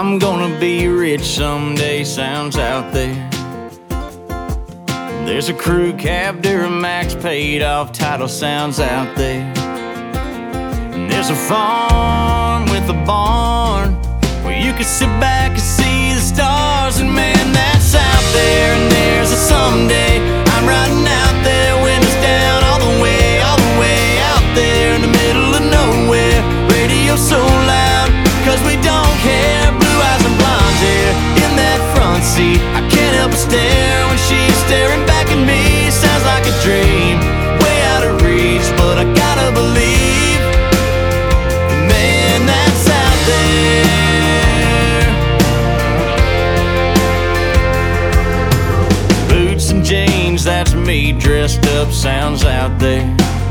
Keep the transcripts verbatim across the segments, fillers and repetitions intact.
I'm gonna be rich someday sounds out there. There's a crew cab, Duramax paid off title sounds out there. And there's a farm with a barn where you can sit back and see the stars. And man, that's out there. And there's a someday I'm riding out there, windows down, all the way, all the way out there in the middle of nowhere. Radio so loud, cause we don't care. Blue eyes and blonde hair in that front seat. I can't help but stare when she's staring back at me. Sounds like a dream, way out of reach, but I gotta believe, man, that's out there. Boots and jeans, that's me dressed up, sounds out there.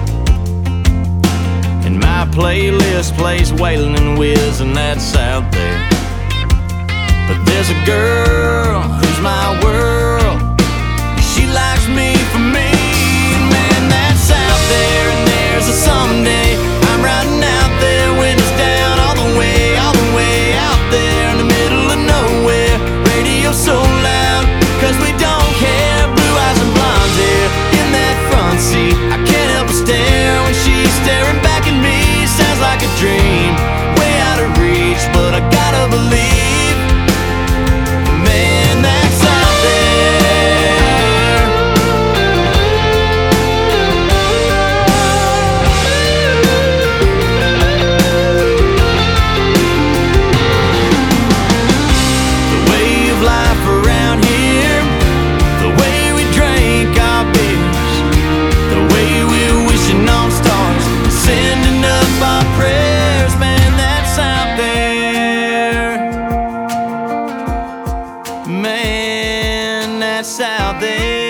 And my playlist plays Waylon and Wiz, and that's out there. But there's a girl who's my world, she likes me for me, man, that's out there. And there's a someday I'm riding out there, windows down, all the way, all the way out there in the middle of nowhere. Radio so loud, cause we don't care. Blue eyes and blonde hair in that front seat. I can't help but stare when she's staring back at me. Sounds like a dream, way out of reach, but I gotta believe, man, that's out there. The way of life around here, the way we drink our beers, the way we're wishing on stars, sending up our prayers, man, that's out there. Man, that's out there.